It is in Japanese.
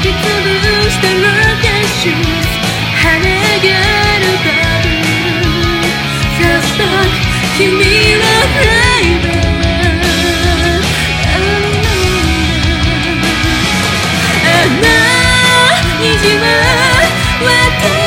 きつぶしたロケーション跳ね上がるバブルフラッシュバック君のフライバー虹は私